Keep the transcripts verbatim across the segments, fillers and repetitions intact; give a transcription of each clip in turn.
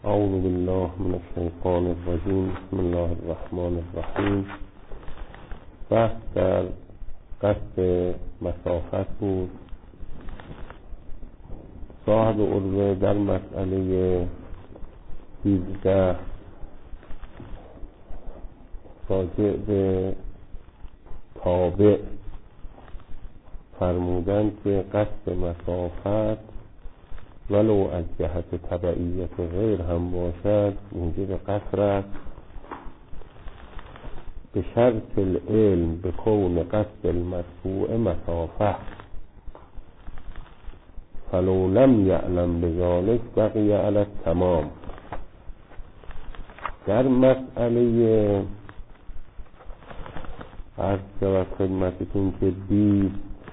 اعوذ بالله من الشیطان الرجیم. بسم الله الرحمن الرحیم. بحث در قصد مسافت بود. صاحب عروه در مسئله سیزده راجع به تابع فرمودن که قصد مسافت ولو از جهت تبعیت غیر هم باشد موجب قصر است، به شرط العلم به کون قصد المدفوع مسافه، فلو لم یعلم بذلک بقی علی التمام. در مسئله عرض شود خدمتتون که دید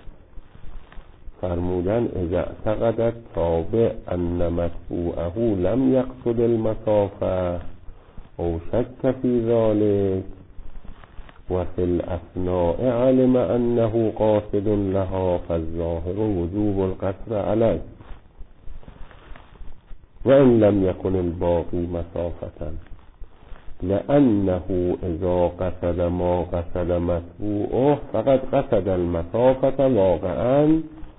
فرمودن اذا اعتقدت تابع ان مدفوعه لم یقصد المسافه او شک فی ذلك و فی الاثناء علم انه قاصد لها فالظاهر وجوب القصر علیه و ان لم یکن الباقی مسافة، لأنه إذا قصد ما قصد متبوعه فقد قصد المسافة واقعا،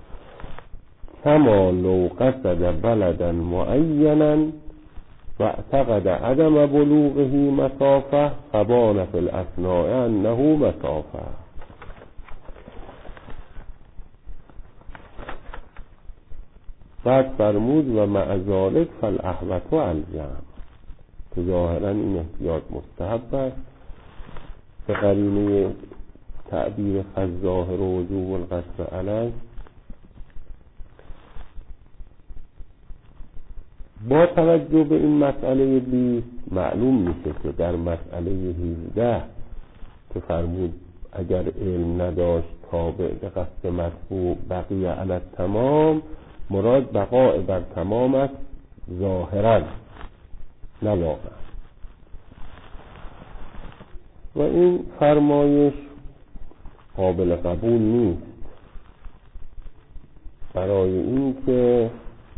كما لو قصد بلدا معينا واعتقد عدم بلوغه مسافة فبان في الأثناء أنه مسافة. بعد فرمود و مع ذلك فالأحوط الجمع، که ظاهرا این احتیاط مستحب است به قرینه تعبیر فالظاهر وجوب القصر علیه. با توجه به این مسئله بیست معلوم میشه که در مسئله هجده که فرمود اگر علم نداشت تابع به قصد مدفوع بقیه علی التمام، مراد بقاء بر تمام است ظاهرا نه واقعا. و این فرمایش قابل قبول نیست، برای این که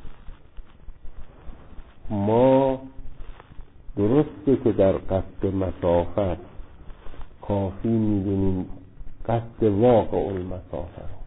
ما درسته که در قصد مسافت کافی میدونیم قصد واقع المسافت رو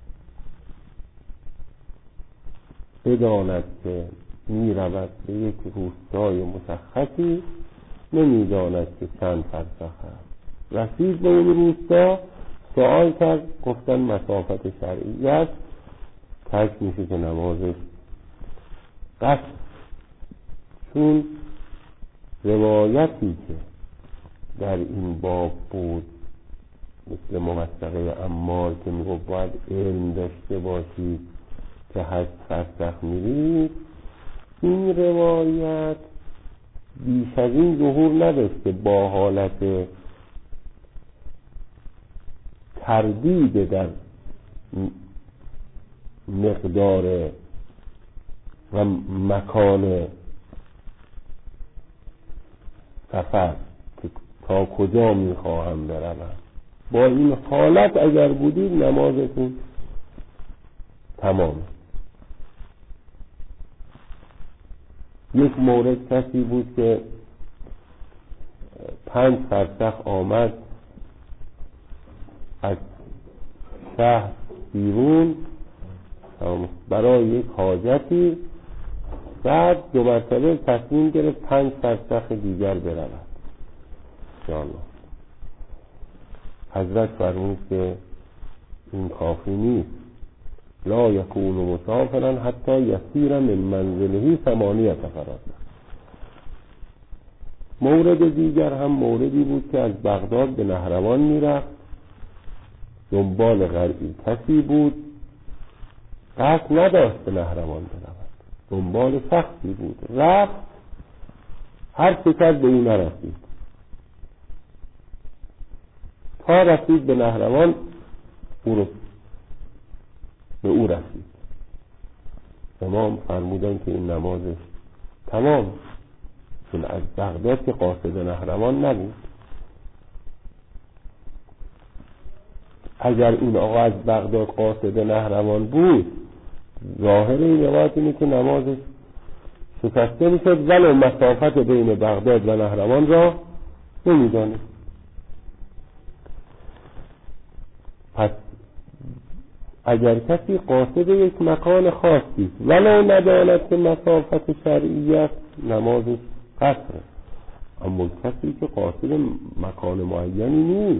بداند که میرود به یک روستای مشخصی، نمیداند که چند فرسخ است. رسید به اون روستا، سوال کرد، گفتن مسافت شرعی است، ترک میشه که نمازش قصد. چون روایتی که در این باب بود مثل موثقه عمار که میگو باید علم داشته باشید که هشت فرسخ میرید، این روایت بیش از این ظهور نداشته با حالت تردید در مقدار و مکان سفر که تا کجا میخواهم بروم. با این حالت اگر بودید نمازتون تمامه. یک مورد کسی بود که پنج فرسخ آمد از شهر بیرون برای یک حاجتی، بعد دو مرتبه تصمیم گرفت پنج فرسخ دیگر برود. انشاءالله حضرت فرمود که این کافی نیست، لا یکون مسافرا حتی یسیر من منزله ثمانیه فرسخ. مورد دیگر هم موردی بود که از بغداد به نهروان میرفت، دنبال غربی کسی بود، قصد نداشت به نهروان برود، دنبال شخصی بود، رفت، هر چکر به او نرسید تا رسید به نهروان، او رو به او رسید. امام فرمودن که این نمازش تمام، چون از بغداد که قاصد نهروان نبود. اگر این آقا از بغداد قاصد نهروان بود، ظاهر این روایت اینه که نمازش شکسته میشد ولو مسافت بین بغداد و نهروان را نمیدانست. پس اگر کسی قاصد یک مکان خاصی ولو نداند که مسافت شرعی است نمازش قصره، اما کسی که قاصد مکان معینی نیست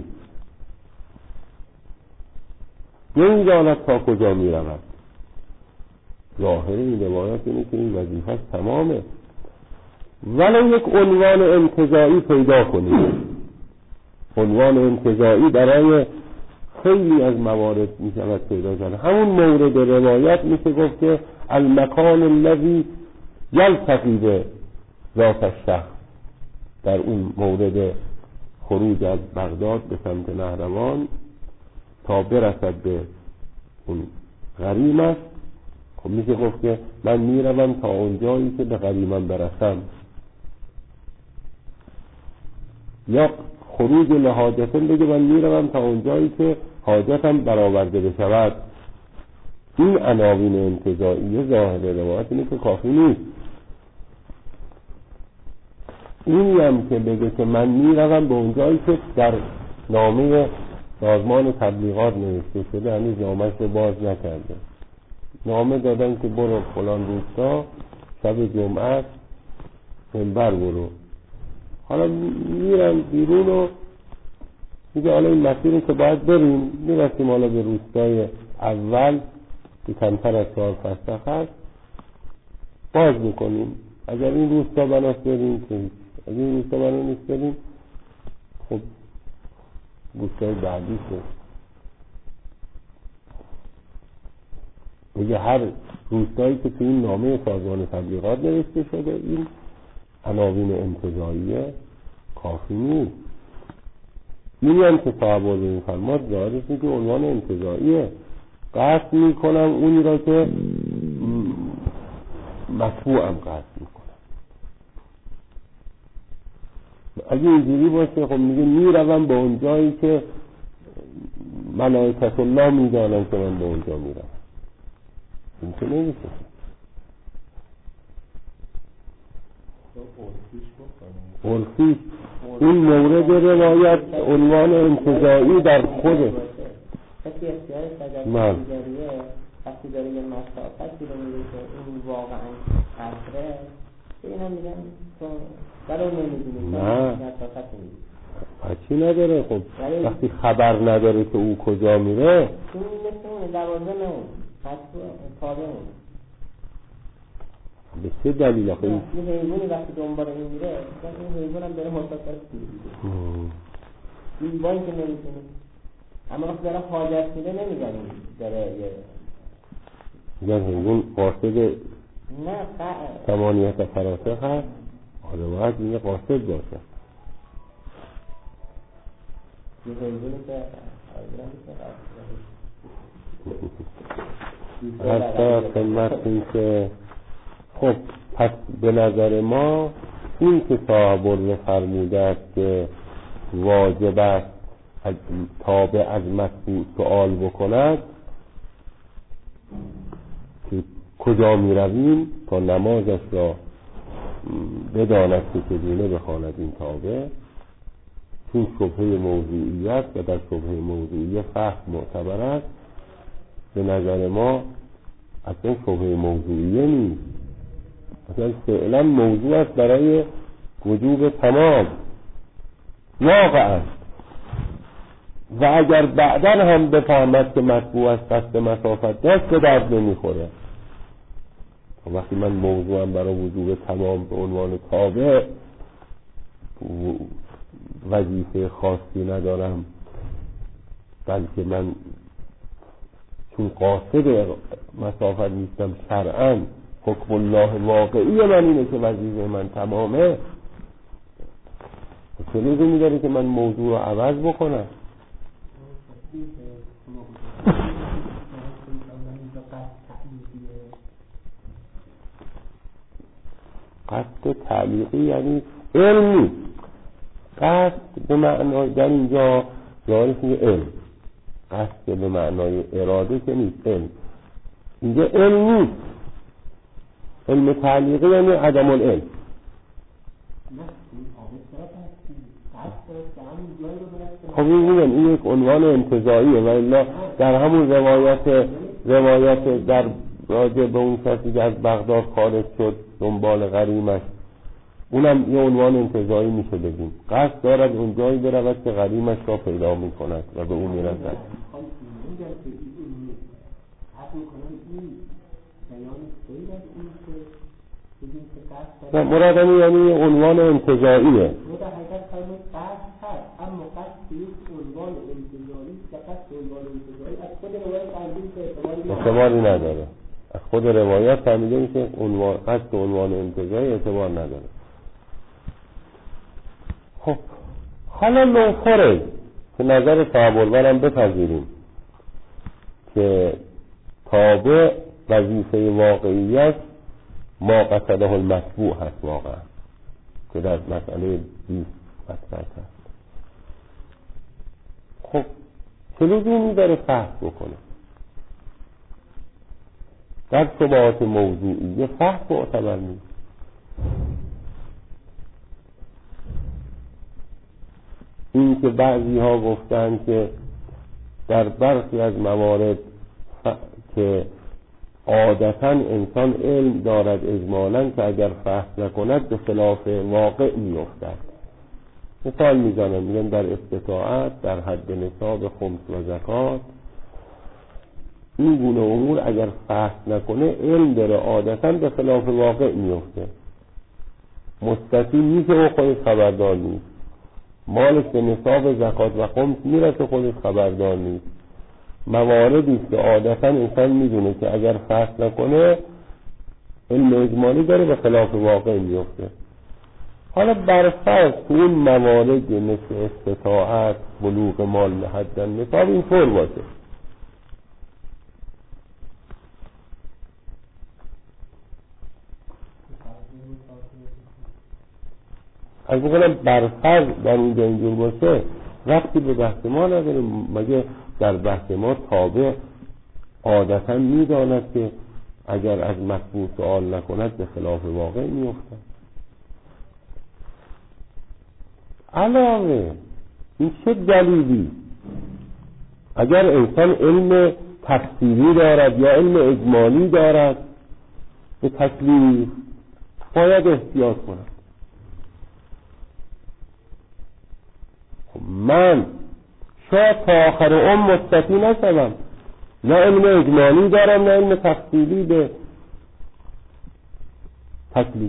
نمیداند تا کجا میرود، ظاهر این روایت اینه که این وظیفه تمامه، ولو یک عنوان انتزاعی پیدا کنید. عنوان انتزاعی برای خیلی از موارد می شود پیدا کرد. همون مورد روایت میشه گفت که المکان الذی یلتقی به ذات الشخص، در اون مورد خروج از بغداد به سمت نهروان تا برسد به اون غریم است. خب میشه گفت که من میروم تا اونجایی که به غریمم برسم، یا خروج لحاجتن بگه من میروم تا اونجایی که حاجتم برآورده بشود. این عناوین انتزاعی ظاهر روایت اینه که کافی نیست. اینی هم که بگه که من میروم به اونجایی که در نامه سازمان تبلیغات نوشته شده، هنوز نامش رو باز نکرده، نامه دادن که برو فلان روستا شب جمعه منبر برو، حالا میرن بیرون و میگه حالا این مسیری که باید بریم میرسیم حالا به روستای اول که کمتر از چهار فستخ هست باز میکنیم، اگر این روستا بناست بریم که اگر این روستا بنا نیست بریم خب روستای بعدی شد. میگه هر روستایی که تو این نامه سازمان تبلیغات نوشته شده این عناوین انتزاعیه کافی نیست. این هم که صاحب این فرماد ظاهرش اینه که عنوان انتزاعیه، قصد میکنم اونی را که مطبوعم قصد میکنم. اگه اینجوری باشه خب میگه میروم به اون جایی که ملائکت الله میدانم که من به اونجا میرم، این که نمیشه. ارخیش این مورد روایت عنوان انتزاعی در خوده کسی اختیار تجربیه وقتی داره یه مسافت رو میگه که این واقعا قصره این هم میگن تو برای نمیدونی نه هرچی نداره. خب وقتی خبر نداره که او کجا میره این مثل اونه دوازه نمون حتی تابه اونه به چه دلیل آخه این حیوانی وقتی دنبال این میره این حیوان هم داره مسافرت میره این با این که نمیتونه، اما وقتی داره حاجت میده نمیگن این داره یه میگن حیوان قاصد نه ثمانیت فراسخ هست، حالا باید میگه قاصد باشه یه حیوانی که حتی خدمت این که خب پس به نظر ما این که صاحب فرموده است که واجب است تابع از مطبوع سؤال بکند که کجا می رویم تا نمازش را بداند که چگونه بخواند این تابع، چون شبهه موضوعیت و در شبهه موضوعیت فهم معتبر است. به نظر ما اصلا شبهه موضوعیه نیست، اصلا فعلا موضوع است برای وجوب تمام واقع است. و اگر بعدا هم بفهمد که مطبوع است قصد مسافت داشت به درد نمیخوره. وقتی من موضوعم برای وجوب تمام به عنوان تابع وظیفه خاصی ندارم، بلکه من چون قاصد مسافت نیستم شرعاً حکم الله واقعی من اینه که وظیفه من تمامه، چه لزومی داره که من موضوع رو عوض بکنم؟ قصد تعلیقی یعنی علم نیست. قصد به معنای در اینجا ظاهرش میگه علم، قصد به معنای اراده که نیست، علم اینجا علم نیست. علم تعلیقی یعنی عدم العلم. خب این میگم این یک عنوان انتزاعیه و الا در همون روایت روایت در راجع به اون کسی که از بغداد خارج شد دنبال غریمش، اونم یه عنوان انتزاعی میشه بگیم، قصد دارد اون جایی برود که غریمش را پیدا میکند و به اون میرسد. مرادمی یعنی عنوان انتزاعیه. اعتباری نداره، از خود روایت فهمیده میشه عنوان قصد عنوان انتزاعی اعتبار نداره. خب حالا نوخره که نظر صحاب‌البرم بپذیریم که تابع وظیفه واقعیت ما قصده المتبوع هست واقعا که در مسئله بیست مطرح هست. خب چه لزومی داره فحص بکنه؟ در شبهات موضوعی یه فحص معتبر نیست. این که بعضی ها گفتن که در برخی از موارد ف... که عادتا انسان علم دارد اجمالا که اگر فحص نکند به خلاف واقع میافتد. مثال میزنم، میگن در استطاعت در حد نصاب خمس و زکات این گونه امور اگر فحص نکنه علم داره عادتا به خلاف واقع میفته. مستطیع نیست و خودش خبردار نیست، مالش به نصاب زکات و خمس میرسه خودش خبردار نیست. مواردی که عادتا انسان میدونه که اگر فحص نکنه علم اجمالی داره به خلاف واقع میفته. حالا برفرض تو اون موارد مثل استطاعت، بلوغ مال حد نصاب اینطور باشه، از بکنم برفرض در اینجا اینجور باشه وقتی به بحث ما نداریم. مگه در بحث ما تابع عادتا میداند که اگر از مطبوع سوال نکند به خلاف واقع میافتد. علاوه این چه دلیلی اگر انسان علم تفسیری دارد یا علم اجمالی دارد به تکلیف باید احتیاط کند؟ من شاید تا آخر عمر مستفی نشدم، نه علم اجمالی دارم نه علم تفصیلی به تکلیف.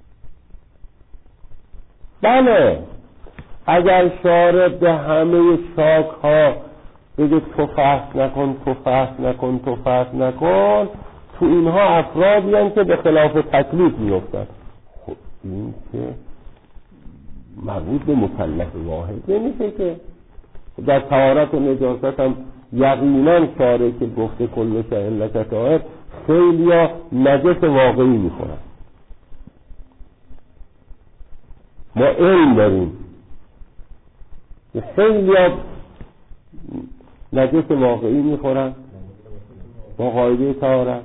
بله اگر شارع به همه شاک ها بگه تو فحص نکن تو فحص نکن تو فحص نکن، تو اینها افرادی هم که به خلاف تکلیف میفتن. خب این که مربوط به مکلف واحد نمیشه که. در طهارت و نجاست هم یقینا شارع که گفته کل شیء لک طاهر خیلی ها نجس واقعی میخورن. ما علم داریم خیلی ها نجس واقعی میخورن با قاعده طهارت،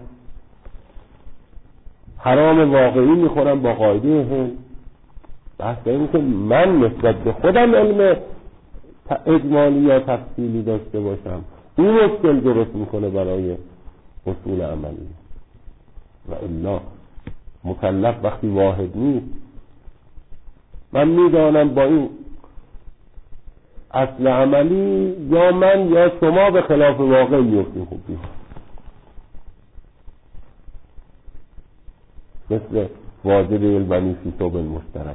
حرام واقعی میخورن با قاعده حل. بحث این که من نسبت به خودم علم اجمالی یا تفصیلی داشته باشم این مشکل درست میکنه برای اصول عملی. و الا مکلف وقتی واحد نیست، من میدانم با این اصل عملی یا من یا شما به خلاف واقع میفتیم. خوبی مثل واجب البنی فی ثوب المشترک.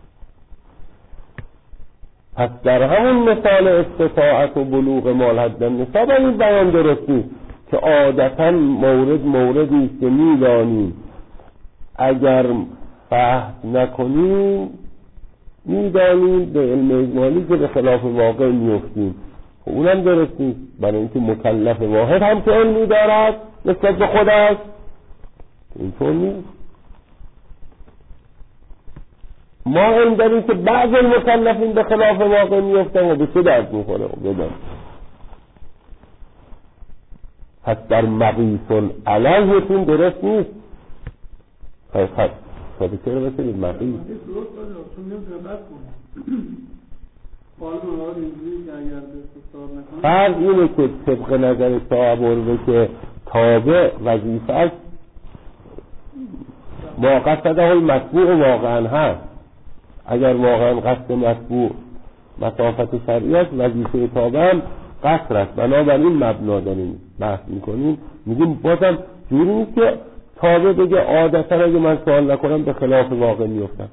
پس در همون مثال استطاعت و بلوغ مال حد نصاب این بیان درست نیست که عادتا مورد موردی است که میدانیم اگر فحص نکنیم میدانیم به علم اجمالی که به خلاف واقع میفتیم. اونم درست نیست، برای اینکه مکلف واحد هم که علمی دارد نسبت به خود است اینطور نیست. ما علم داریم که بعض المکلفین به خلاف واقع میفتن و به چه درد میخوره بدن. پس در مقیس علیهتون درست نیست. خب خب چرا واسه این مقی درست باشه چون نمیتونه بس کنه حالا منوال اینجوری که اگر استثار نکنه فرض اینه که طبق نظر صاحب الوه که تابع وظیفه است ما قصده المطبوع واقعا هست. اگر واقعا قصد مطبوع مسافت شرعی است وظیفه تابع هم قصر است. بنابراین مبنا داریم بحث میکنیم میگیم بازم جوری نیست که تابع بگه عادتا اگه من سوال نکنم به خلاف واقع میفتم.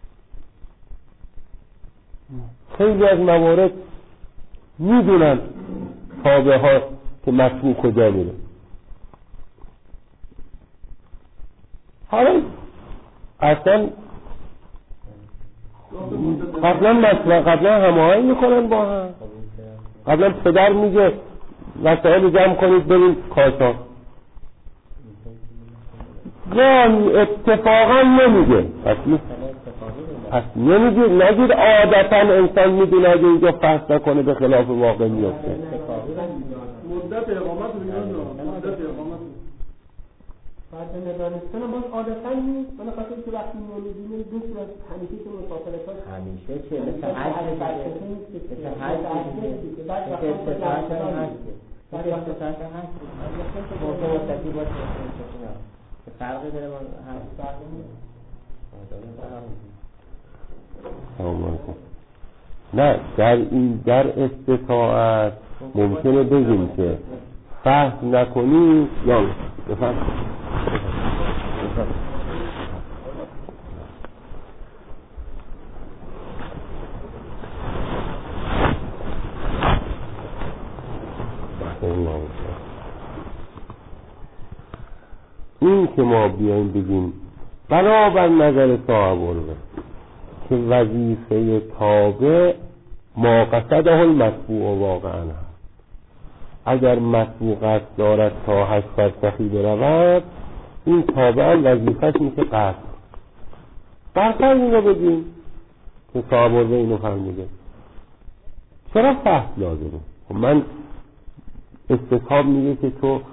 خیلی از موارد میدونن تابع ها که مطبوع کجا میره. حالا اصلا قبلا مثلا قبلا هماهنگ میکنن با هم. قبلا پدر میگه وسایل جمع کنید بریم کاشان، گاهی اتفاقا نمیگه. پس پس نمیگه نگید عادتا انسان میدونه اگه اینجا فحص نکنه به خلاف واقع میفته. مدت اقامت مدت اقامت بعد ندانستن باز عادتا نیست. من خاطر که وقتی نمیدونیم دو صورت همیشه که مسافرت ها همیشه چه مثل هر چیزی نیست که هر چیزی که بعد وقتی استطاعت هست بعد وقتی استطاعت هست موضوع وسطی باید که فرقی داره با هر فرقی نیست. نه در این در استطاعت ممکنه بگیم که فحص نکنی یا بفهم این که ما بیایم بگیم بنابر نظر صاحب الوه که وظیفه تابع ما قصده المطبوع واقعا هست. اگر مطبوع قصد دارد تا هشت فرسخی برود این تابع وظیفهش میشه قصد. برخواه اینو بگیم که صاحب الوه اینو فرموده چرا فحص لازمه؟ من استصحاب میگه که تو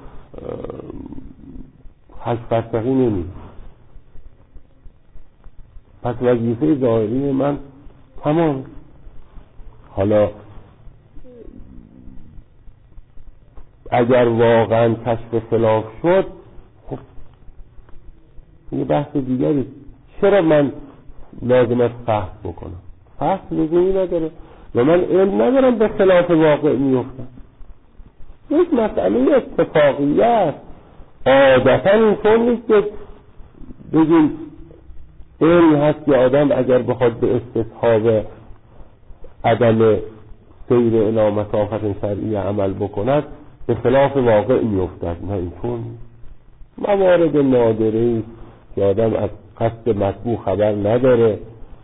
هشت فرسخی نمی، پس وظیفه ظاهری من تمام. حالا اگر واقعا کشف خلاف شد خب یه بحث دیگری، چرا من لازم است فحص بکنم؟ فحص لزومی نداره و من علم ندارم به خلاف واقع میفتم. یک مسئله اتفاقیه است. عادتا اینطور نیست که بگیم علم هست که آدم اگر بخواد به استصحاب عدم سیر الی مسافت شرعی عمل بکند به خلاف واقع میافتد. نه اینطور نیست. موارد نادره است که آدم از قصد مطبوع خبر نداره.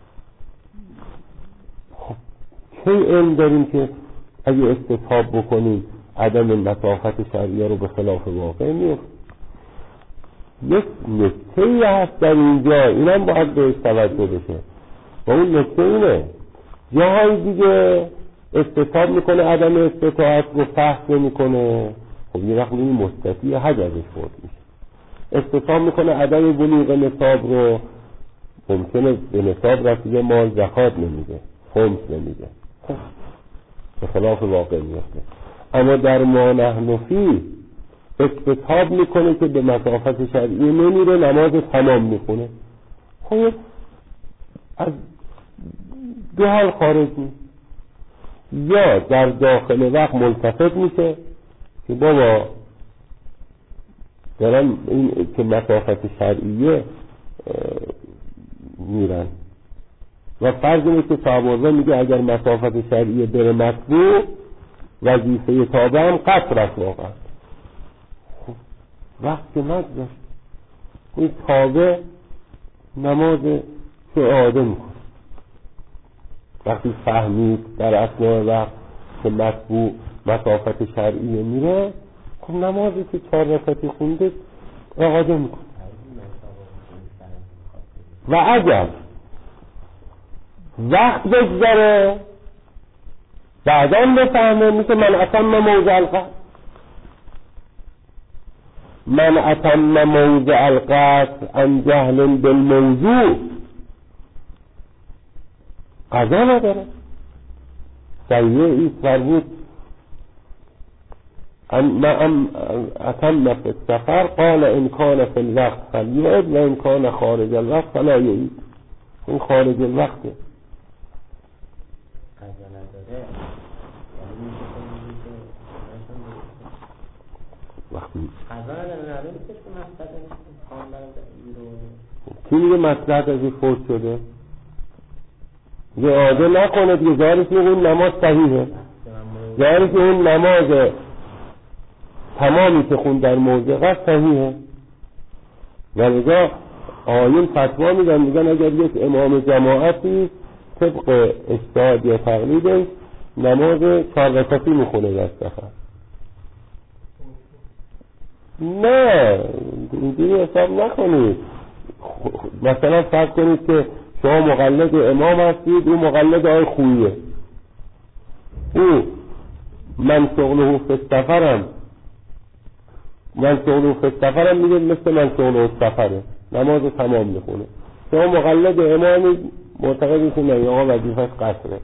خب چه علم داریم که اگه استصحاب بکنیم عدم مسافت شرعیه رو به خلاف واقع میفته؟ یک نکته‌ای هست در اینجا، اینم باید بهش توجه بشه و اون نکته اینه جاهای دیگه استصحاب میکنه عدم استطاعت رو فحص میکنه. خب یه وقت این مستطیع حج ازش فوت میشه. استصحاب میکنه عدم بلوغ نصاب رو، ممکنه به نصاب رسیده مال زکات نمیده، خمس نمیده، به خلاف واقع میفته. اما در ما نحن فی استصحاب میکنه که به مسافت شرعی نمیره، نماز تمام میخونه. خب از دو حال خارج نیست. یا در داخل وقت ملتفت میشه که بابا دارن این که مسافت شرعیه میرن و فرض اینه که صاحب الوه میگه اگر مسافت شرعیه بره مطبوع وظیفه تابع هم قصر است. واقعا وقت نگذشت این تابع نماز چه عاده میکنه. وقتی فهمید در اثناء وقت که مطبوع مسافت شرعیه میره خب نمازی که چهار رکعتی خونده اعاده میکنه. و اگر وقت بگذره بعداً بفهمه میشه من اصلا موضع القصد من اتم موضع القصد عن جهل بالموضوع قضا نداره. صحیحه ایست فرمود ما اتم فی السفر قال ان کان فی الوقت فلیعد و ان کان خارج الوقت فلا یعید. این خارج الوقته. قضا نداره وقتی قضا نداره میشه که مقصد خواندن رو کی میگه مصلحت از این فوت شده؟ یه عاده نکنه دیگه. ظاهرش میگه اون نماز صحیحه، ظاهرش که اون نماز تمامی که خون در موضع قصد صحیحه. ولذا آیین فتوا میدن، میگن اگر یک امام جماعتی طبق اجتهاد یا تقلیدش نماز چهار رکعتی میخونه در سفر، نه اینجوری حساب نکنید. مثلا فرض کنید که شما مقلد امام هستید، او مقلد آی خوییه، او من شغله فی السفرم من شغله فی السفرم میگه مثل من شغله فی السفره، نماز تمام میخونه. شما مقلد امامی معتقدی که نه آقا وظیفه‌اش قصره،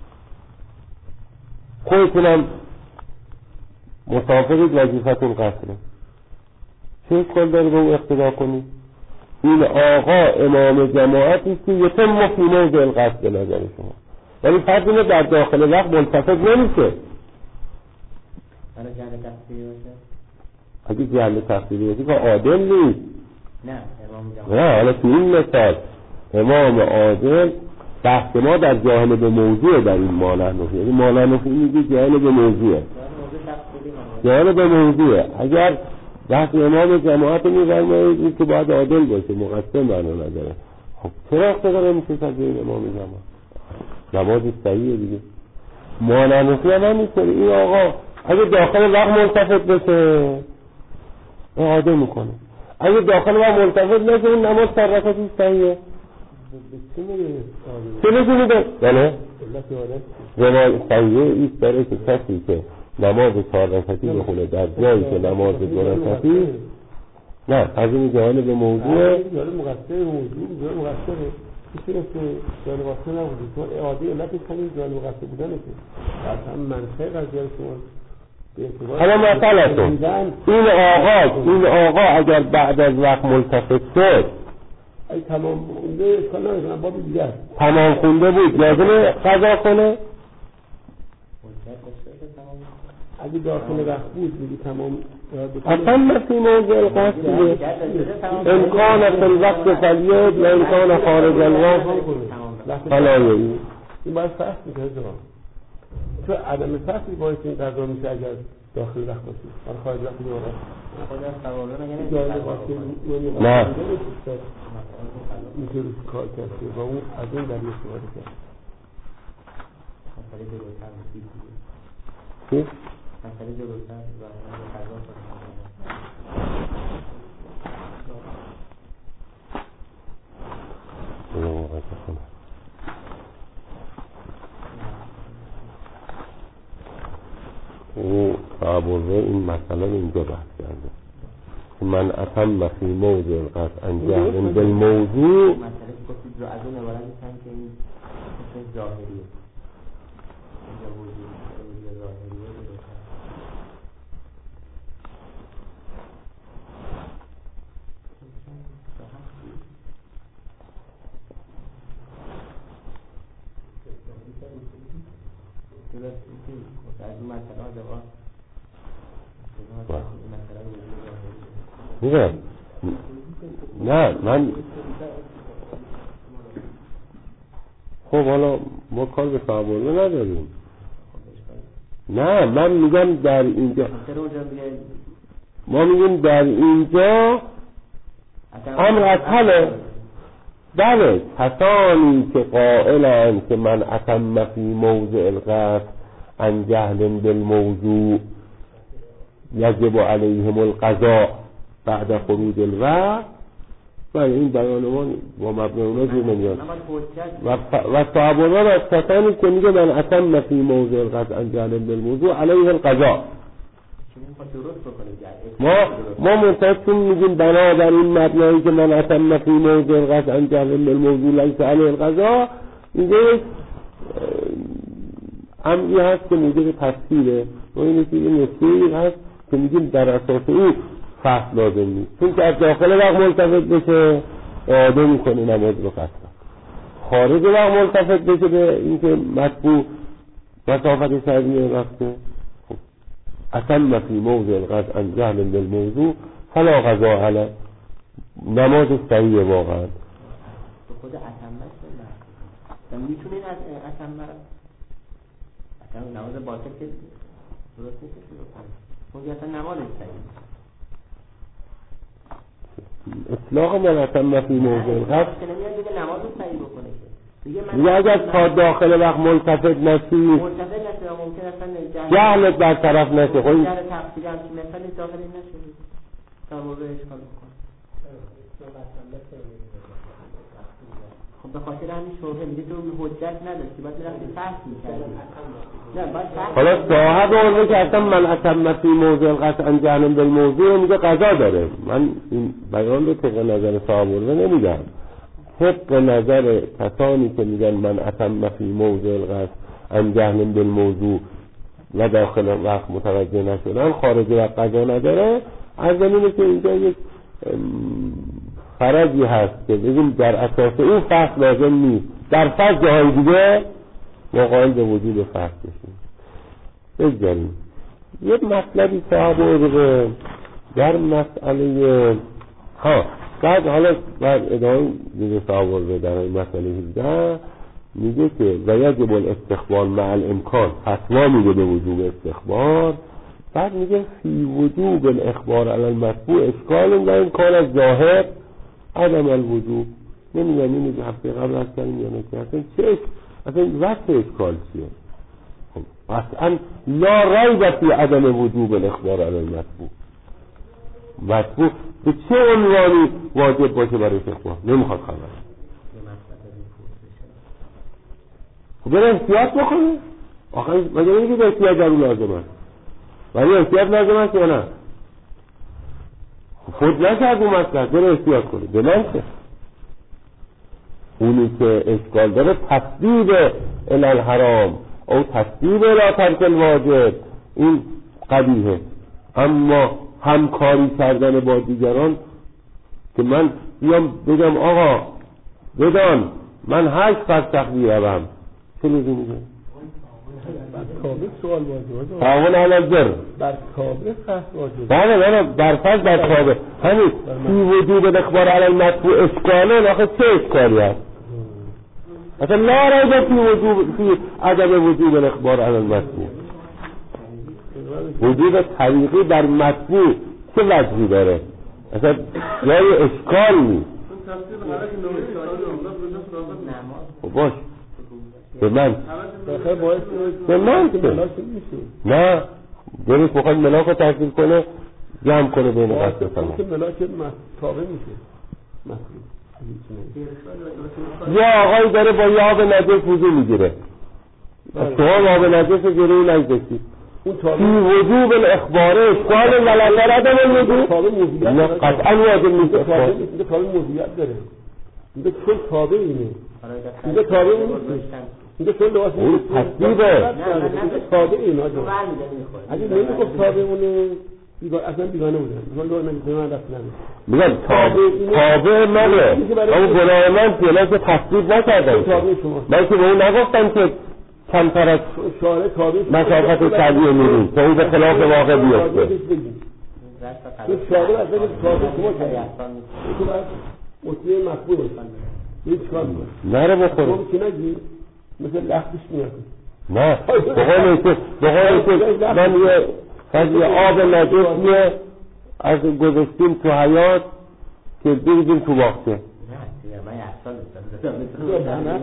خودتونم مسافرید وظیفتون قصره، چه اشکال داره به اون اقتدا کنید؟ این آقا امام جماعتی که یتم فی موضع القصد به نظر شما، ولی فرض اینه در داخل وقت ملتفت نمیشه. حالا جهل تفسیری باشه؟ اگه جهل تفسیری باشه که عادل نیست. نه امام جماعت نه، حالا تو این مثال امام عادل بحث ما در جاهل به موضوع در این مالحنفی، یعنی مالحنفی میگه جاهل به موضوعه، جاهل به موضوعه. اگر بحث امام جماعت می‌فرمایید که باید عادل باشه، مقصر معنا نداره، خب چرا اقتدا نمیشه از این امام جماعت؟ نماز صحیحه دیگه. مالحنفی هم همینطوره. این آقا اگه داخل وقت ملتفت بشه عادل میکنه، اگه داخل وقت ملتفت نشه این نماز چهار رکعتی صحیحه. چه میگه؟ چه میگه؟ بله روایت صحیحه ایست داره که کسی که نماز چهار رکعتی بخونه در جایی که نماز دو رکعتی، نه از این جهان به موضوع جهان مقصر موضوع جهان مقصره کسی که جهان مقصر نبوده، چون اعاده علتش همین جهان مقصر بودنه که اصلا منطق از جهان شما. اما مثلا این آقا این آقا اگر بعد از وقت ملتفت شد ای تمام خونده اشکال نداره، باب دیگه تمام خونده بود لازمه قضا کنه. اگه داخل وقت بود میگی تمام اصلا مثل موضع القصد امکان فی الوقت فلیعد و امکان خارج الوقت فلا یعید. این باید فصل میکنه جواب، چون عدم فصل باید این قضا میشه اگر داخل وقت باشید، آن خارج وقت دوره نه میشه روش کار کرد و اون از این در یه سواری کرد. چی؟ مسئله جلوتر و قضا کنه. او تعبوره این مسئله اینجا بحث کرده من اتم فی موضع القصد عن جهل بالموضوع. مسئله که گفتید رو از اون عبارت میکنم که این مثل ظاهریه اینجا وجود ظاهریه میگم نه من خب حالا ما کار به تعامله نداریم. نه من میگم در اینجا ما میگیم در اینجا امر از حاله. بله کسانی که قائلن که من اتم فی موضع القصد عن جهل بالموضوع یجب علیهم القضاء بعد خروج الوقت، بله این بیان ما با مبنای اونا جور نمیاد. و صحابان از کسانی که میگه من اتم فی موضع القصد عن جهل بالموضوع علیه القضاء، ما ما منتظر میگیم بنابراین مبنایی که من اتم فی موضع القطع عن جهل بالموضوع لیس علیه القضا، اینجا یک امری هست که موجب تفسیره و اینه که این نسخه‌ای هست که میگیم در اساس او فحص لازم نیست، چون که از داخل وقت ملتفت بشه اعاده میکنه نماز رو قطع، خارج وقت ملتفت بشه به اینکه مطبوع مسافت شرعی رفته. اتم فی موضع القطع عن جهل بالموضوع فلا قضا علیه، نماز صحیحه واقعا. خود اتمش نه میتونین از اتم مرا اتم نماز باطل که درست نیست که خود اصلا نماز صحیح اطلاق من اتم فی موضع القطع که نمیاد دیگه نماز صحیح بکنه دیگه اگر تا داخل وقت ملتفت نشی ملتفت نشی ممکن اصلا جهلت برطرف نشه، خب در تفصیل هم که مثلا داخلی نشد تا مورد اشکال بکنه. خب به خاطر همین شبهه میگه تو حجت نداشتی باید میرفتی فحص میکردی. حالا صاحب اون که اصلا من اتم فی موضع القطع عن جهل بالموضوع میگه قضا داره. من این بیان رو طبق نظر صاحب اون نمیگم، طبق نظر کسانی که میگن من اتم فی موضع القطع عن جهل بالموضوع و داخل وقت متوجه نشدن خارج وقت قضا نداره. از اینه که اینجا یک فرضی هست که بگیم در اساس این فحص لازم نیست، در فحص جاهای دیگه مقایل به وجود فحص بشیم. بگذاریم یک مطلبی صاحب ارغه در مسئله ها بعد حالا بعد ادامه دیگه صاحب ارغه در این مسئله هجده میگه که و یجب الاستخبار مع الامکان، فتوا میگه به وجوب استخبار. بعد میگه فی وجوب الاخبار علی المتبوع اشکال و امکان از ظاهر عدم الوجوب. نمیگم اینو که هفته قبل از کردیم یا نکردیم اصلا چه اصلا وقت اشکال چیه؟ خب اصلا لا ریب فی عدم وجوب الاخبار علی المتبوع. متبوع به چه عنوانی واجب باشه برای اخبار؟ نمیخواد خبر. خب برای احتیاط بکنه. آخه مگه نمیگه به احتیاط در اون لازم هست؟ ولی احتیاط لازم هست یا نه؟ خود نکرد اون مسئله برای احتیاط کنه. به من چه؟ اونی که اشکال داره تصدیب الالحرام او تصدیب الاترک الواجب این قبیحه. اما همکاری کردن با دیگران که من بیام بگم آقا بدان من هشت فرسخ بیرم چه لزومی میگه؟ بر کابه سوال واجبه تعاون علی البر بر کابه فحص واجبه. بله بله در فرض در کابه همین فی وجود الاخبار علی المتبوع اشکاله. آخه چه اشکالی هست؟ اصلا لا ریب فی وجود فی عدم وجود الاخبار علی المتبوع. وجود طریقی در متبوع چه وجهی داره؟ اصلا جای اشکال نیست. خب باش به من به من که نه درست بخواد ملاک رو تحصیل کنه جمع کنه بین قصد تمام که ملاک تابع میشه. یا آقایی داره با یه آب نجس وضو میگیره، شما آب نجس رو گیره نجسی فی وجوب الاخباره اشکال ولندر عدم الوجوب نه قطعا واجب نیست. اخبار اینجا تابع موضوعیت داره، اینجا چون تابع اینه، اینجا تابع نیست، اینجا چون لباس اون تصدیبه اینجا تابع اینه. اگه نمیگفت تابع اونه اصلا بیگانه بودن. حالا نمیگه من رفت نمیگه میگم تابع منه اما گناه من پیله که تصدیب نکردم. من که به اون نگفتم که کمتر از مسافت شرعی میریم تا اون به خلاف واقع بیفته. تو شاغل از این تابع شما کرد تو باید مطمئن مقبول باشن هیچ کار نره بخوره که نگی مثل لختش میاد. نه بقول که بقول که من یه فضی آب نجسیه از گذاشتیم تو حیات که بریدیم تو باغچه. نه من احسان دارم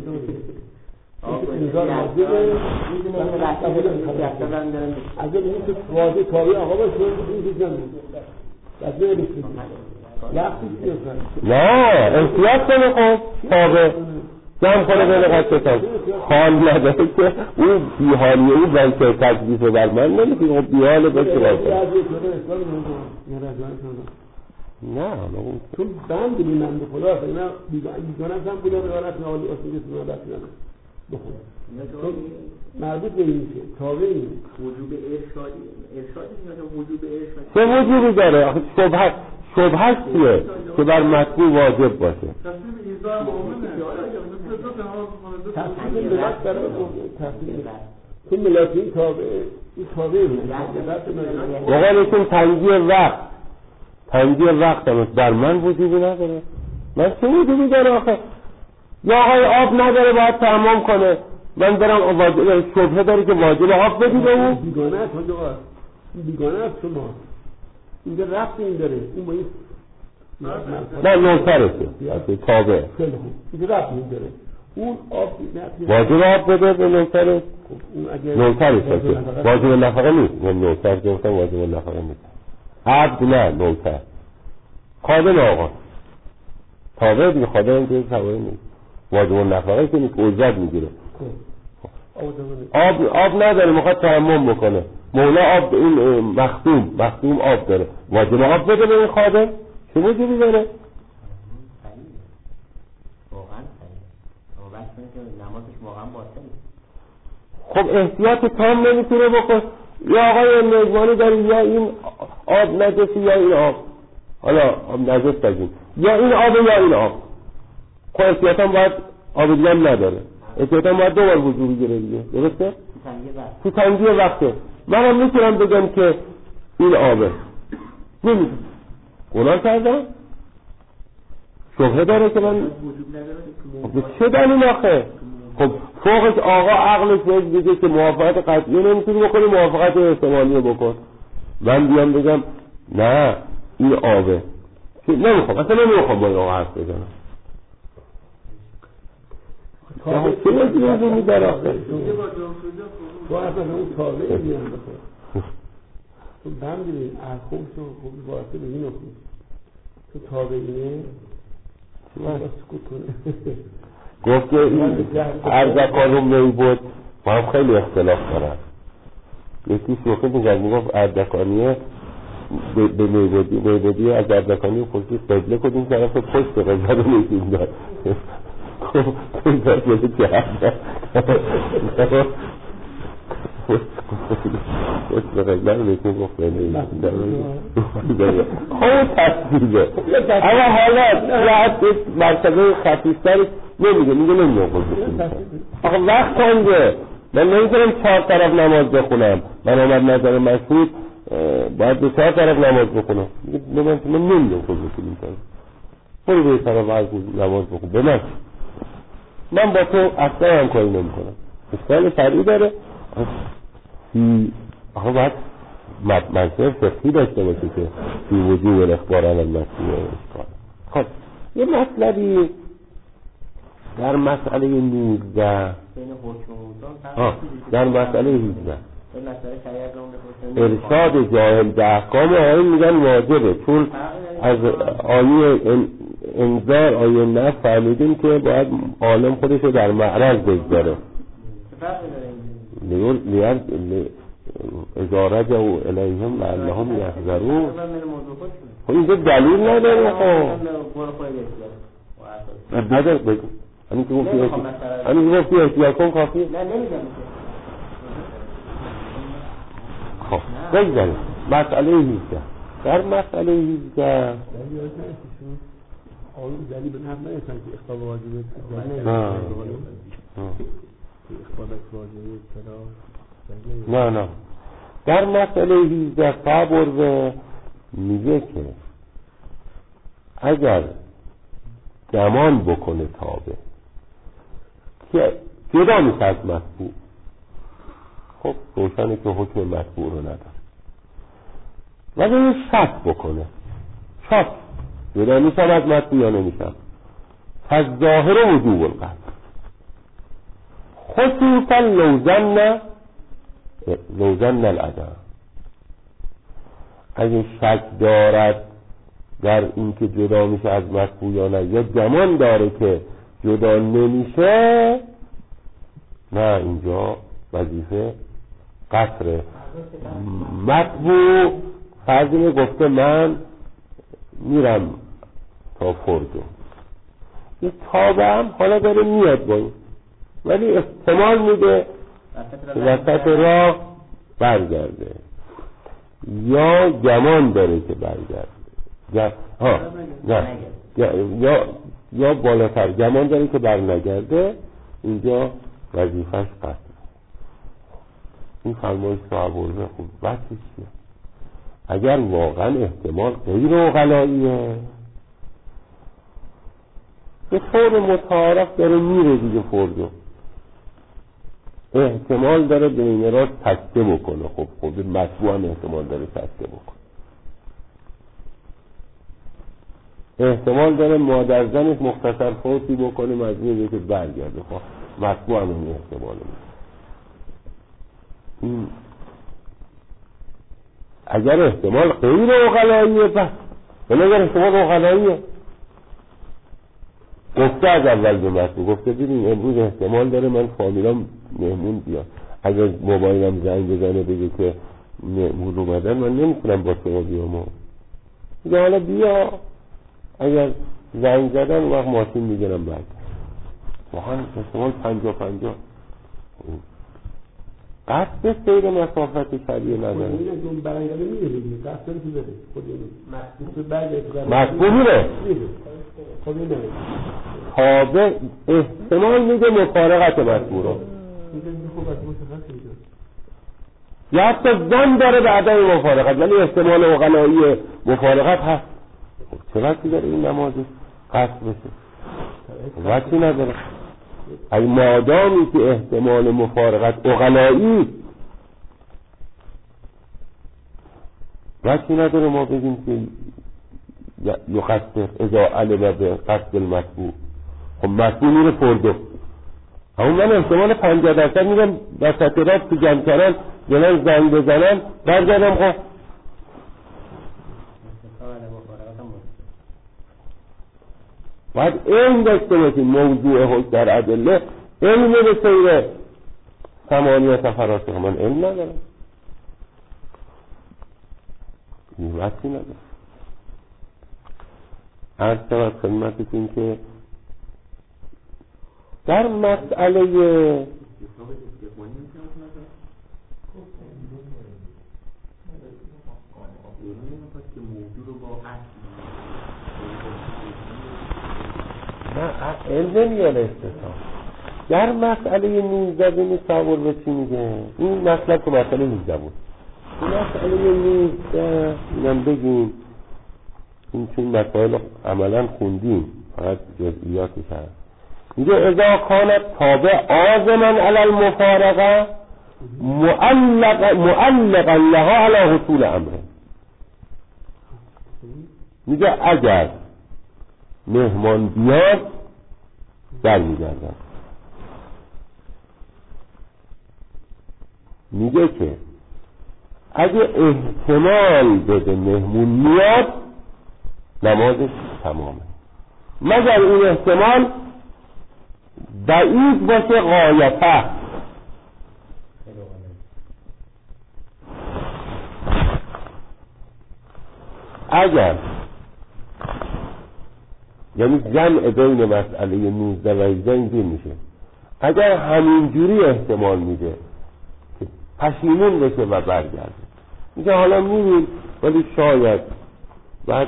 اگر این که واضح تابع آقا باشه این دیگه از بین بسید لحظی بیازن نه احتیاط کنه خب تابع جمع کنه بین قصدتان حال نداره که اون بیحالی اون بلکه تکلیف بر من نمیکنه خب بیحاله بسه باشه نه حالا اون چون بند بی من به خدا هست اینا بیگانت هم بودن غلط نوالی اصلی که سنو دست نداره بخونه چون مربوط به این میشه تابع این وجوب ارشادی ارشادی یا وجوب ارشادی چه وجوبی داره؟ آخه شبهه شبهه چیه که بر مطبوع واجب باشه تصمیم ملت داره تصمیم چون ملت این تابع این تابع بقیلشون تنگی وقت تنگی وقت هم در من وجوبی نداره من چه وجوبی داره آخه یا آقای آب نداره باید تمام کنه من برم واجب شبهه داره که واجب آب بدی به اون بیگانه است بیگانه است شما اینجا رفت این داره اون با این نه نوکرشه تابع خیلی خوب اینجا رفت این داره اون آب واجب آب بده به نوکرش نوکرشه واجب نفقه نیست من نوکر گفتم واجب نفقه نیست عبد نه نوکر خادم آقا تابع دیگه خادم اینجا تابع نیست واجب نفقه که نیست اجرت میگیره آب آب نداره میخواد تیمم بکنه مولا آب این مخدوم مخدوم آب داره واجب آب بده به این خادم چه وجوبی داره؟ واقعا صحیح اما بس کنه که نمازش واقعا باطله خب احتیاط تام نمیتونه بکن یا آقای میزبانی داری یا این آب نجسی یا این آب حالا آب نجس بگیم یا این آب یا این آب خب احتیاط هم باید آب دیگه هم نداره احتیاط هم باید دو بار وجوبی گیره دیگه درسته؟ تو تنگی وقته من هم میتونم بگم که این آبه نمیتونم گناه کردم شبهه داره که من خب چه دلیل آخه خب فوقش آقا عقلش بهش بگه که موافقت قطعی نمیتونی بکنی موافقت احتمالی بکن من بیام بگم نه این آبه که نمیخوام اصلا نمیخوام با آقا حرف بزنم چه نمیتونی داره آخه تو اصلا اون تابعه میان بخور تو دم دیدین ارخوم تو خوبی واسه به این اخوی تو تابعینه تو سکوت کنه گفت که این اردکان رو می بود ما هم خیلی اختلاف دارن یکی شوخی میگرد میگفت اردکانیه به میبودی میبودی از اردکانی خودی قبله کدیم طرف پشت قبله رو نیستیم دار این دار بوده که پشت قبله رو نیستیم گفت بینیم خود تصدیده اما حالا راحت مرتبه خفیفترش نمیگه میگه نمیگه خود بکنیم آخه وقت کنگه من نمیتونم چهار طرف نماز بخونم من آمد نظر مشهود باید به چهار طرف نماز بخونم من نمیگم خود بکنیم خود به طرف نماز بخون به من من با تو اصلا هم کاری نمی کنم اشکال فرعی داره آخه باید منصر فقهی داشته باشه که فی وجوب الاخبار عن المسیح اشکال خب یه مطلبی در مسئله نوزده در مسئله هیزده ارشاد جاهل به احکام آیین میگن واجبه چون از آیه انذار آیه نه فهمیدیم که باید عالم خودش رو در معرض بگذاره لیار اذا رجعوا الیهم لعلهم یحذرون خب اینجا دلیل نداره خب نداره بگو همین که گفتی همین که گفتی احتیاط کن کافیه نه نمیگم خب بگذاریم مسئله هیزده در مسئله هیزده آیون دلیل به نفت نیستن که اخبار واجبه نه نه در مسئله هیزده فبر میگه که اگر گمان بکنه تابع که جدا میشه از مطبوع خب روشنه که حکم مطبوع رو نداره ولی این شک بکنه شک جدا میشه از مطبوع یا نمیشه از ظاهر وجوب القطع خصوصا لوزن لوزن العدم اگه شک دارد در این که جدا میشه از مطبوع یا نه یا گمان داره که جدا نمیشه، نه اینجا وظیفه قصره. مطبوع فرضی گفته من میرم تا فردو، این تابه هم حالا داره میاد با این، ولی احتمال میده وسط راه برگرده، یا گمان داره که برگرده، یا ها نه یا یا بالاتر گمان داره که بر نگرده، اینجا وظیفش قصد. این فرمایش صحابه خوب بحث چیه؟ اگر واقعا احتمال غیر عقلاییه به طور متعارف داره میره دیگه فردو، احتمال داره بین راست تکته بکنه، خب خود مطبوع هم احتمال داره تکته بکنه، احتمال داره مادر زنش مختصر فوتی بکنه مجبوره که برگرده، خب مطبوع هم این احتمال میده. این اگر احتمال غیر عقلاییه بس، ولی اگر احتمال عقلاییه گفته از اول به مطبوع، گفته ببین امروز احتمال داره من فامیلام مهمون بیاد، اگر موبایلم زنگ بزنه بگه که مهمون اومدن من نمیتونم با شما بیام، میگه حالا بیا، اگر زنگ زدن اون وقت ماشین میگیرم بعد واقعا احتمال پنجا پنجا قصد سیر مسافت شریعه نداره. اون برنگرده میره دیگه، قصد داره که بره خود مطبوع میره خود میره تابع احتمال میده مفارقت مطبوع رو، یا حتی زن داره به عدم مفارقت ولی احتمال عقلایی مفارقت هست، چه وقتی داره این نماز قصد بشه؟ وقتی نداره. اگه مادامی که احتمال مفارقت عقلایی وقتی نداره ما بگیم که یقصد اذا علم به قصد المطبوع، خب مطبوع میره فردو، همون من احتمال پنجاه درصد میگم وسط راه تو جمع کردن جلن زنگ بزنن برگردم، خب باید علم داشته باشیم موضوع حکم در ادله، علم به سیر ثمانیه فراسخ، من علم ندارم، این وقتی ندارم. عرض شود خدمتتون که در مسئله نه علم نمیاره استثاب. در مسئله نوزده بینی صبر به چی میگه؟ این مسئله که مسئله نوزده بود، این مسئله نوزده اینم بگیم، این چون مسائل عملا خوندیم فقط جزئیاتش هست. میگه اذا کانت تابع عازما علی المفارقه معلقا معلقا لها علی حصول امره. میگه اگر مهمان بیاد در میگردن، میگه که اگه احتمال بده مهمون میاد نمازش تمامه، مگر این احتمال بعید باشه غایته. اگر یعنی جمع بین مسئله نوزده و هجده اینجور میشه، اگر همینجوری احتمال میده که پشیمون بشه و برگرده، میگه حالا میریم ولی شاید بعد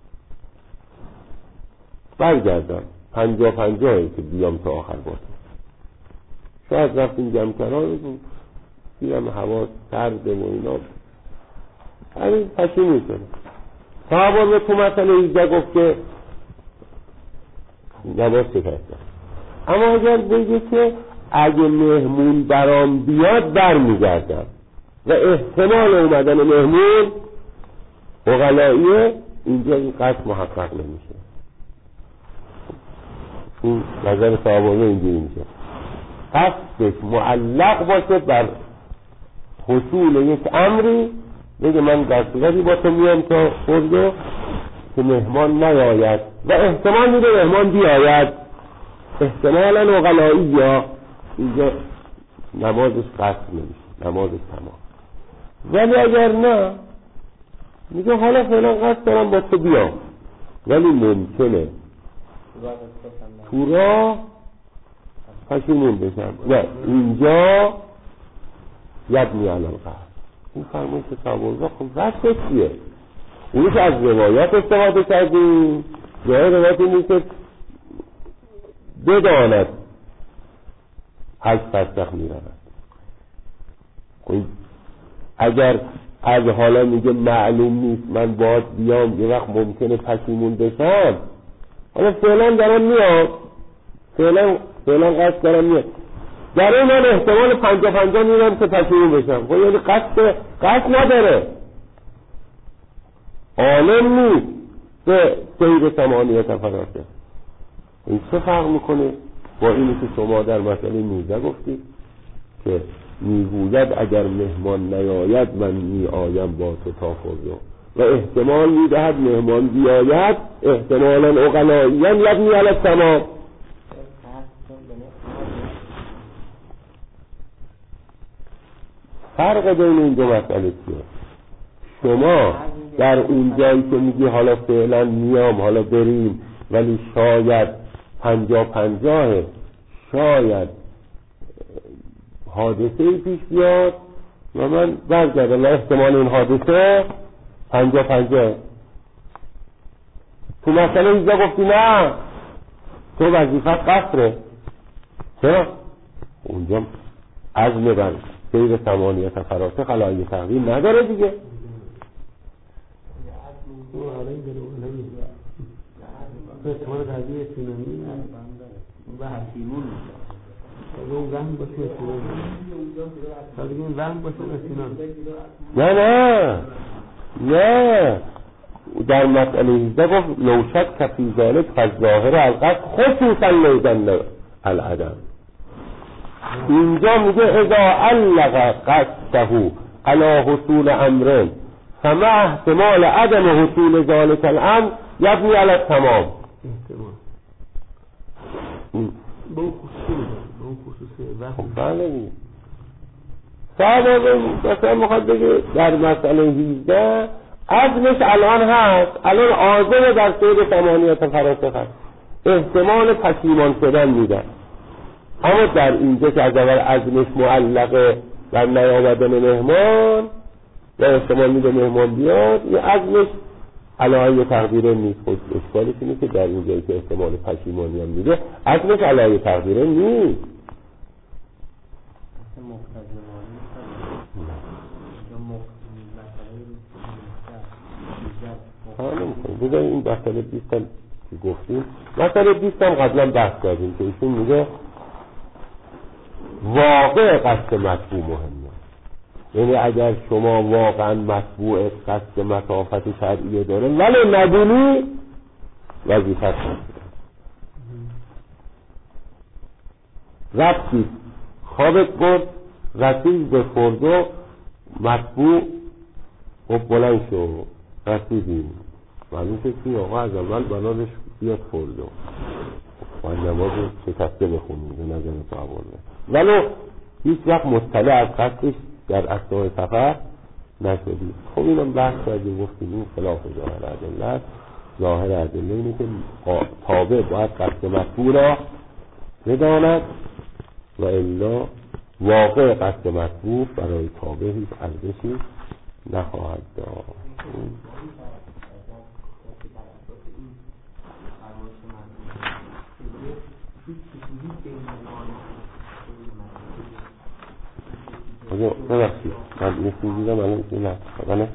برگردم پنجا پنجاهی که بیام تا آخر باشه، شاید رفتیم جمع کنار بیرم هوا سرده و اینا همین پشیمون شده. صحابه به تو مسئله هجده گفت که نماز شکسته، اما اگر بگه که اگه مهمون برام بیاد بر میگردم و احتمال اومدن مهمون عقلاییه، اینجا این قصد محقق نمیشه. این نظر صحابه اینجوری میشه، قصدش معلق باشه بر حصول یک امری، بگه من دستوری با تو میام تا خورده که مهمان نیاید و احتمال میده مهمان بیاید، احتمالاً اقلایی یا اینجا نمازش قصد نمیشه، نمازش تمام. ولی اگر نه میگه حالا فعلا قصد دارم با تو بیام، ولی ممکنه تو راه پشیمون بشم. نه اینجا یبنی علی القصد. این فرمایش صاحب خب وقت چیه؟ اونی که از روایات استفاده کردیم، جای روایت اینه که بداند حج فسخ میرود. اگر از حالا میگه معلوم نیست من باید بیام، یه وقت ممکنه پشیمون بشم، حالا فعلا دارم میام، فعلا فعلا قصد دارم میام، در این من احتمال پنجا پنجا میرم که پشیمون بشم. خب یعنی قصد قصد نداره، عالم نیست به سیر ثمانیت فراته. این چه فرق میکنه با اینی که شما در مسئله نیزه گفتید که میگوید اگر مهمان نیاید من میآیم با تو تا فردا، و احتمال میدهد مهمان بیاید، احتمالا اقلاییان یبنی علی التمام. فرق بین این دو مسئله چیه؟ شما در اون جایی که میگی حالا فعلا میام حالا بریم، ولی شاید پنجا پنجاه، شاید حادثه پیش بیاد و من برگردم و احتمال این حادثه پنجا پنجاه. تو مسئله اینجا گفتی نه تو وظیفت قصره، چرا؟ اونجا عزم بر سیر ثمانیت فراته خلایی تقویم نداره دیگه. احتمال قضیه سینانی و حکیمون اگه اون وهم باشه سینان، اگه این وهم باشه سینان. نه نه نه در مسئله هیزده گفت لوشت کفی ذالک فظاهر القصد خصوصا لیدن العدم. اینجا میگه اذا علق قصده علی حصول امرن فما احتمال عدم حصول ذالک الامر یبنی علی التمام. به اون خصوصی به اون خصوصی خب بله دیگه. صاحب مثلا میخواد بگه در مسئله هیزده عزمش الان هست، الان عازم در سیر ثمانیت فراته هست، احتمال پشیمان شدن میده، اما در اینجا که از اول عزمش معلقه در نیامدن مهمان و احتمال میده مهمان بیاد، یه عزمش علایه تقدیره نیست. خود اشکالش اینه که در اینجایی که احتمال پشیمانی هم میده عزمش علایه تقدیره نیست. بذار این مسئله بیست هم که گفتیم، مسئله بیست هم قبلا بحث کردیم که ایشون میگه واقع قصد مطبوع مهمه. یعنی اگر شما واقعا مطبوع قصد مسافت شرعیه داره ولی ندونی وظیفت نشده، رفتید خوابت برد رسید به فردو مطبوع و بلند شو رسیدیم معلوم شد که آقا از اول بنادش بیاد فردو و نماز شکسته بخونیم به نظر تعباله، ولو هیچ وقت مطلع از قصدش در اثناء سفر نشدی. خب اینم بحث کردیم گفتیم این خلاف ظاهر ادله است. ظاهر ادله اینه که تابع باید قصد مطبوع را بداند و الا واقع قصد مطبوع برای تابع هیچ ارزشی نخواهد داشت. اگه ببخشید من یه چیزی دیدم الان این لحظه بله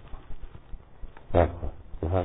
نکن بهر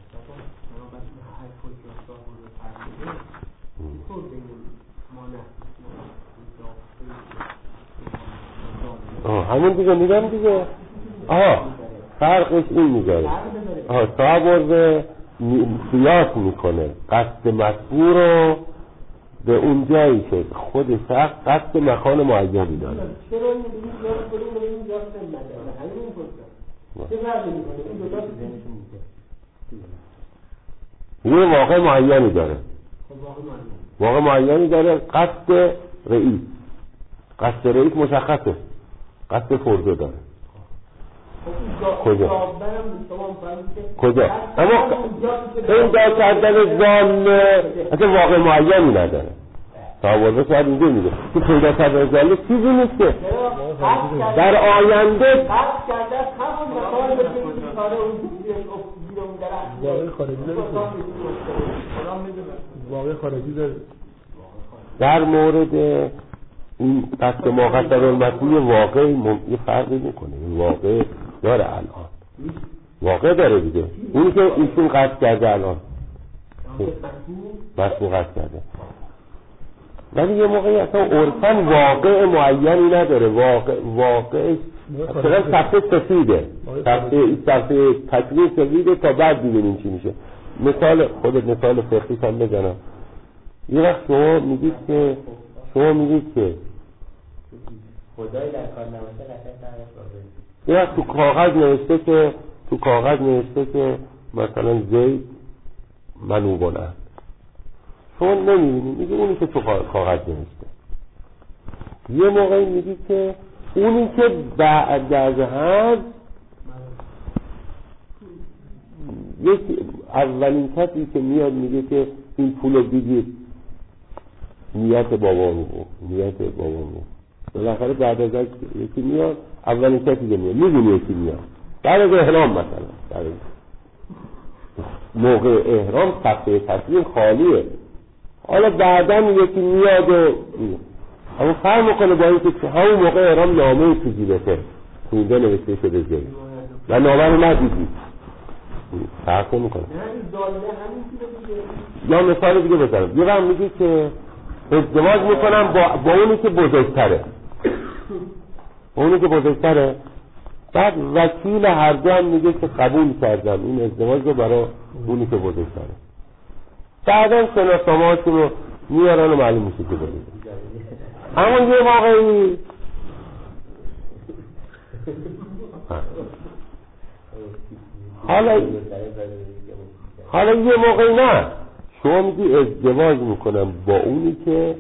آه همون دیگه میگم دیگه. آها فرقش این میگه آها صاحب سیاس میکنه قصد مطبوع رو به اون جایی که خود شخص قصد مکان معینی داره. چرا این جا کنیم و این جا سن نداره؟ همین پرسن چه فرقی میکنه؟ این دوتا تو یه واقع معینی داره. خب واقع واقع معینی داره، قصد رئیس، قصد رئیس مشخصه، قصد فرده داره. کجا؟ کجا؟ اما این دار کردن ظالم اصلا واقع معینی نداره. تعوضه شاید اینجا میگه که پیدا کردن ظالم چیزی نیست که در آینده قصد کرده همون مکان به که کاره اون واقع خارجی داره، واقع خارجی داره. در مورد این قصد ما قصد المطلوب واقع یه فرقی میکنه. این واقع داره الان، واقع داره دیگه. اونی که ایشون قصد کرده الان مطلوب قصد کرده، ولی یه موقعی اصلا عرفاً واقع معینی نداره. واقع واقع اصلا صفحه سفیده، صفحه صفحه تکلیف سفیده تا بعد ببینیم چی میشه. مثال خودت مثال فقهی هم بزنم. یه وقت شما میگید که شما میگید که خدای در کار نماشه قطعه تعریف یه وقت تو کاغذ نوشته که تو کاغذ نوشته که مثلا زید منوبانه، شما نمیبینید، میگی اونی که تو کاغذ نوشته. یه موقعی میگی که اونی که بعد از هست یکی اولین کسی که میاد میگه که این پولو بگیر، نیت بابامو نیت بابامو بالاخره بعد از یکی میاد، اولین کسی که میاد میدونی یکی میاد بعد از احرام، مثلا بعد موقع احرام صفحه تصمیم خالیه، حالا بعدا یکی میاد و اما فرق میکنه با اینکه که همون موقع احرام نامه تو جیبته خونده نوشته شده زید و نامه رو ندیدی، فرق میکنه. یا مثال دیگه بزنم، یه وقت میگی که ازدواج میکنم با, با اونی که بزرگتره، با اونی که بزرگتره، بعد وکیل هر دو هم میگه که قبول کردم این ازدواج رو برای اونی که بزرگتره. بعدا شناسنامه‌هاشون رو میارن و معلوم میشه که دارید. اما یه واقعی حالا حالا یه موقعی نه، شما میگی ازدواج میکنم با اونی که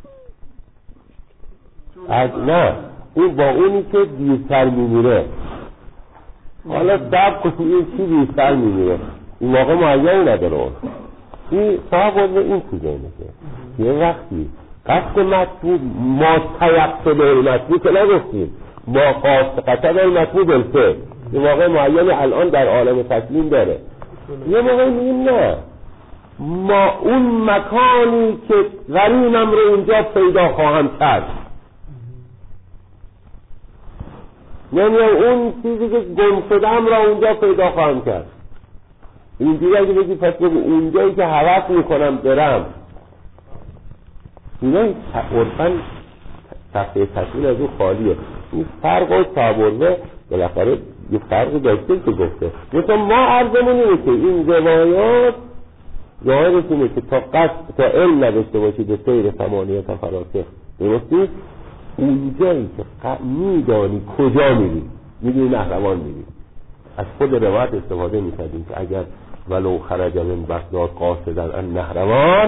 از نه این با اونی که دیرتر میمیره. حالا سب کنی این چی دیرتر میمیره، این واقع معینی نداره. این صاحب این تو ذهنه که یه وقتی قصد مطلوب ما تیقصد المطلوب که نگفتیم، ما خواست قصد المطلوب الفه یه واقع معینی الان در عالم تسلیم داره. یه موقع میگیم نه، ما اون مکانی که غریمم رو اونجا پیدا خواهم کرد، یعنی اون چیزی که گم شدم را اونجا پیدا خواهم کرد. اینجوری اگه بگی پس بگو اونجایی که هوس میکنم برم، اینا عرفاً صفحه تصویر از اون خالیه. این فرق و تعبرده بالاخره یه فرق داشته که گفته. مثلا ما عرضمون اینه که این روایات ظاهرش اینه که تا قصد تا علم نداشته باشید به سیر ثمانیه تا فراسخ درستی، اونجایی که میدانی کجا میری، میدونی نهروان میری. از خود روایت استفاده میکردیم که اگر ولو خرج من بغداد قاصدا ان نهروان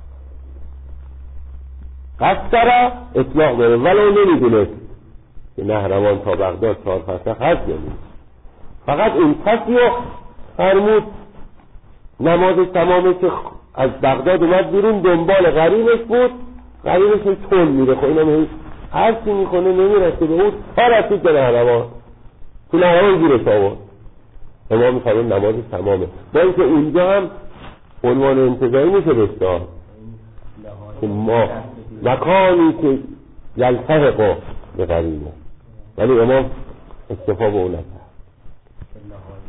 قصد را اطلاق داره، ولو نمیدونست که نهروان تا بغداد چهار فرسخ هست یا نیست. فقط این کسی رو فرمود نماز تمامه که از بغداد اومد بیرون دنبال غریبش بود، غریبش این تون میره، خب اینم هر چی میکنه نمیرسه به اون تا رسید به نهروان، تو نهروان گیرش آورد. امام میخواد نماز تمامه، با اینکه اونجا هم عنوان انتظاری میشه بسته که ما مکانی که یلتحق به غریبه، ولی امام اکتفا به اون نکرد.